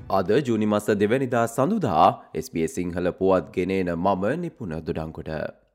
අද ජූනි මස 2 වෙනිදා සඳුදා SBS සිංහල පුවත් ගෙනේන මම නිපුණ දොඩංගොඩ.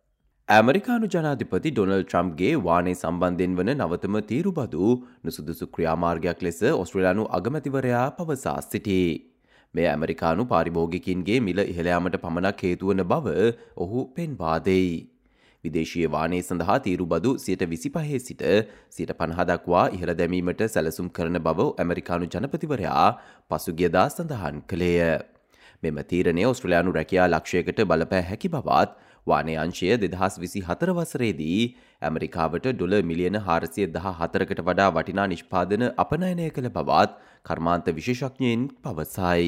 ඇමරිකානු ජනාධිපති ඩොනල්ඩ් ට්‍රම්ප්ගේ වානේ සම්බන්ධයෙන් වන නවතම තීරුබදු නුසුදුසු ක්‍රියාමාර්ගයක් ලෙස ඔස්ට්‍රේලියානු අගමැතිවරයා පවසා සිටී. මේ ඇමරිකානු පාරිභෝගිකින්ගේ මිල ඉහළ යාමට පමණක් හේතු වන බව ඔහු පෙන්වා දෙයි. විදේශීය වානේ සඳහා තීරුබදු 25% සිට 50% දක්වා ඉහළ දැමීමට සැලසුම් කරන බව ඇමරිකානු ජනපතිවරයා පසුගියදා සඳහන් කළේය. මෙම තීරණය ඔස්ට්‍රේලියානු රැකියා ලක්ෂයකට බලපෑ හැකි බවත් වානේ අංශය 2024 වසරේදී ඇමරිකාවට ඩොලර් මිලියන 414කට වඩා වටිනා නිෂ්පාදන අපනයනය කළ බවත් කර්මාන්ත විශේෂඥයින් පවසයි.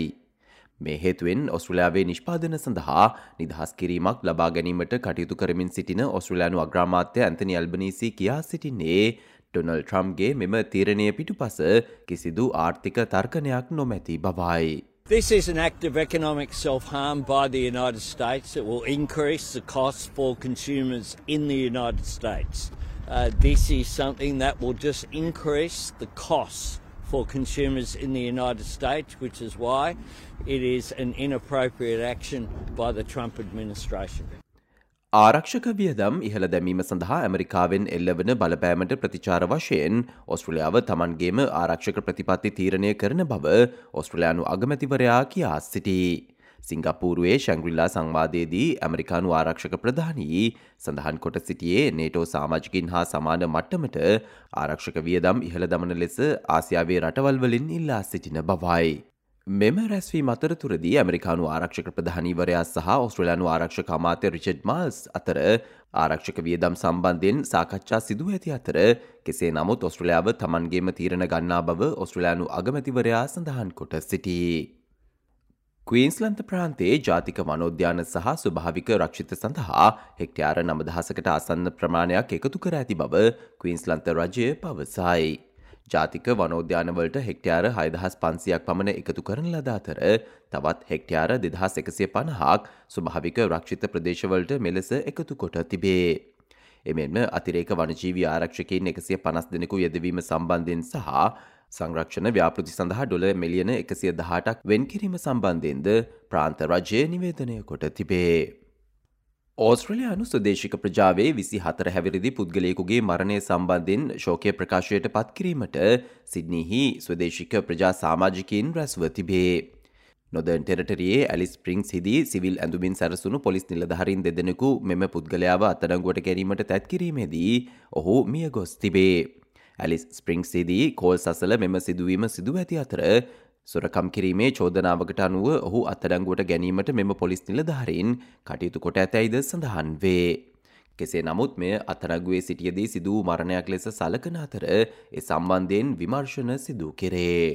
මේ හේතුවෙන් ඔස්ට්‍රේලියාවේ නිෂ්පාදන සඳහා නිදහස් කිරීමක් ලබා ගැනීමට කටයුතු කරමින් සිටින ඔස්ට්‍රේලියානු අග්‍රාමාත්‍ය ඇන්තනි ඇල්බනීසි කියා සිටින්නේ ඩොනල්ඩ් ට්‍රම්ප්ගේ මෙම තීරණය පිටුපස කිසිදු ආර්ථික තර්කනයක් නොමැති බවයි. This is an act of economic self-harm by the United States. It will increase the costs for consumers in the United States. This is something that will just increase the costs for consumers in the United States, which is why it is an inappropriate action by the Trump administration. ආරක්ෂක වියදම් ඉහළ දැමීම සඳහා ඇමරිකාවෙන් එල්ලවන බලපෑමට ප්‍රතිචාර වශයෙන් ඔස්ට්‍රේලියාව තමන්ගේම ආරක්ෂක ප්‍රතිපත්ති තීරණය කරන බව ඔස්ට්‍රේලියානු අගමැතිවරයා කියා සිටී. සිංගප්පූරුවේ ශැංග්‍රිලා සංවාදයේදී ඇමරිකානු ආරක්ෂක ප්‍රධානී සඳහන් කොට සිටියේ නේටෝ සමාජිකින් හා සමාන මට්ටමට ආරක්ෂක වියදම් ඉහළ දමන ලෙස ආසියාවේ රටවල් වලින් ඉල්ලා සිටින බවයි. මෙම රැස්වීම අතරතුරදී ඇමරිකානු ආරක්ෂක ප්‍රධානීවරයා සහ ඔස්ට්‍රේලියානු ආරක්ෂක අමාත්‍ය රිචඩ් මාල්ස් අතර ආරක්ෂක වියදම් සම්බන්ධයෙන් සාකච්ඡා සිදුව ඇති අතර කෙසේ නමුත් ඔස්ට්‍රේලියාව තමන්ගේම තීරණ ගන්නා බව ඔස්ට්‍රේලියානු අගමැතිවරයා සඳහන් කොට සිටී. ක්වීන්ස්ලන්ත ප්‍රාන්තයේ ජාතික වනෝද්‍යාන සහ ස්වභාවික රක්ෂිත සඳහා හෙක්ටයාර 9000කට ආසන්න ප්‍රමාණයක් එකතු කර ඇති බව ක්වීන්ස්ලන්ත රජය පවසයි. ජාතික වනෝද්‍යානවලට හෙක්ටයාර 6500ක් පමණ එකතු කරන ලද අතර තවත් හෙක්ටයාර 2150ක් ස්වභාවික රක්ෂිත ප්‍රදේශවලට මෙලෙස එකතු කොට තිබේ. එමෙන්ම අතිරේක වනජීවී ආරක්ෂකයින් 150 දෙනෙකු යෙදවීම සම්බන්ධයෙන් සහ සංරක්ෂණ ව්‍යාපෘති සඳහා ඩොලර් මිලියන 118ක් වෙන් කිරීම සම්බන්ධයෙන්ද ප්‍රාන්ත රජය නිවේදනය කොට තිබේ. ඕස්ට්‍රේලියානු ස්වදේශික ප්‍රජාවේ 24 හැවිරිදි පුද්ගලයෙකුගේ මරණය සම්බන්ධයෙන් ශෝකය ප්‍රකාශයට පත් කිරීමට සිඩ්නිහි ස්වදේශික ප්‍රජා සමාජිකයින් රැස්ව තිබේ. නොදර්න් ටෙරටරියේ ඇලිස් ස්ප්‍රින්ග්ස් හිදී සිවිල් ඇඳුමින් සැරසුණු පොලිස් නිලධාරීන් දෙදෙනෙකු මෙම පුද්ගලයාව අත්අඩංගුවට ගැනීමට තැත් කිරීමේදී ඔහු මිය ගොස් තිබේ. ඇලිස් ස්ප්‍රින්ග්ස් හිදී කෝල් සසල මෙම සිදුවීම සිදුව ඇති අතර සොරකම් කිරීමේ චෝදනාවකට අනුව ඔහු අත්අඩංගුවට ගැනීමට මෙම පොලිස් නිලධාරීන් කටයුතු කොට ඇතැයිද සඳහන් වේ. කෙසේ නමුත් මෙය අත්අඩංගුවේ සිටියදී සිදු වූ මරණයක් ලෙස සලකන අතර ඒ සම්බන්ධයෙන් විමර්ශන සිදු කෙරේ.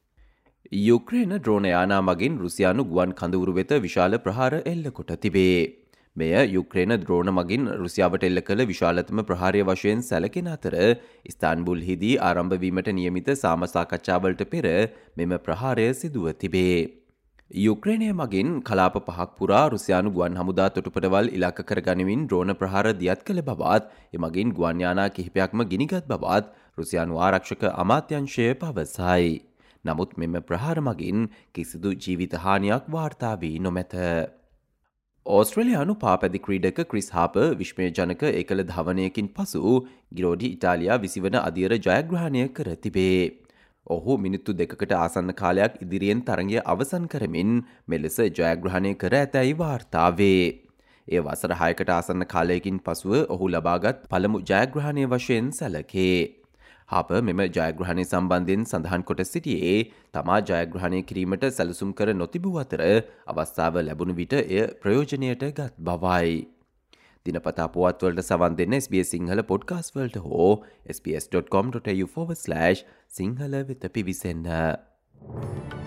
යුක්‍රේන ඩ්‍රෝන යානා මගින් රුසියානු ගුවන් කඳවුරු වෙත විශාල ප්‍රහාර එල්ල කොට තිබේ. මෙය යුක්‍රේන ද්‍රෝණ මගින් රුසියාවට එල්ල කළ විශාලතම ප්‍රහාරය වශයෙන් සැලකෙන අතර ඉස්තාන්බුල්හිදී ආරම්භවීමට නියමිත සාමසාකච්ඡාවලට පෙර මෙම ප්‍රහාරය සිදුව තිබේ. යුක්‍රේනය මගින් කලාප පහක් පුරා රුසියානු ගුවන් හමුදා තොටුපළවල් ඉලක්ක කර ගනිමින් ද්‍රෝණ ප්‍රහාර දියත් කළ බවත් එමගින් ගුවන් යානා කිහිපයක්ම ගිනිගත් බවත් රුසියානු ආරක්ෂක අමාත්‍යංශය පවසයි. නමුත් මෙම ප්‍රහාර මගින් කිසිදු ජීවිත හානියක් වාර්තා වී නොමැත. ඕස්ට්‍රේලියානු පාපැදි ක්‍රීඩක ක්‍රිස් හාපර් විශ්මයජනක එකල ධවනයකින් පසු ගිරෝඩි ඉටාලියා 20 වන අදියර ජයග්‍රහණය කර තිබේ. ඔහු මිනිත්තු 2කට ආසන්න කාලයක් ඉදිරියෙන් තරගය අවසන් කරමින් මෙලෙස ජයග්‍රහණය කර ඇතැයි වාර්තා වේ. එය වසර 6කට ආසන්න කාලයකින් පසුව ඔහු ලබාගත් පළමු ජයග්‍රහණය වශයෙන් සැලකේ. හාපර් මෙම ජයග්‍රහණය සම්බන්ධයෙන් සඳහන් කොට සිටියේ තමා ජයග්‍රහණය කිරීමට සැලසුම් කර නොතිබූ අතර අවස්ථාව ලැබුණු විට එය ප්‍රයෝජනයට ගත් බවයි. දිනපතා පුවත්වලට සවන් දෙන්න SBS සිංහල පොඩ්කාස්ට් වලට හෝ sbs.com.au/සිංහල වෙත පිවිසෙන්න.